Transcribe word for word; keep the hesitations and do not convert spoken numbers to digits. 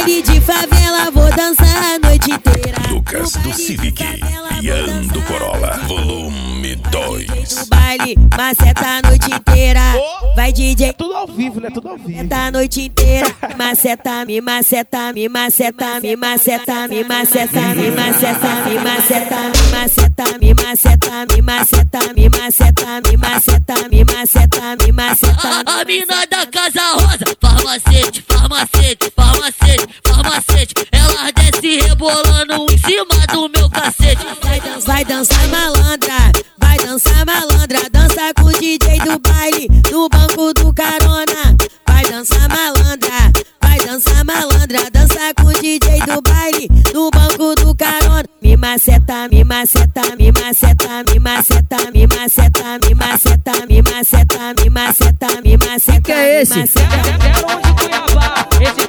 baile de favela vou dançar a noite inteira. Lucas do Civic, Ian do Corolla, volume dois. No baile, maceta a noite inteira. Vai D J, Tudo ao vivo, né? Tudo ao vivo. maceta a noite inteira. Maceta, me maceta, me maceta, me maceta, me maceta, me maceta, me maceta, me maceta, me maceta, me maceta, me maceta, me maceta, me maceta, me maceta. A mina da Casa Rosa, farmacete, farmacete, farmacete, farmacete. Ela desce rebolando em cima do meu cacete. Vai dançar, vai dançar malandra, vai dançar malandra, dança com o D J do baile, no banco do carona. Vai dançar malandra, vai dançar malandra, dança com o D J do baile, no banco do carona. Me maceta, me maceta, me maceta, me maceta, me maceta, me maceta, me maceta, me maceta, me maceta. Que é esse? Zero um de Cuiabá, esse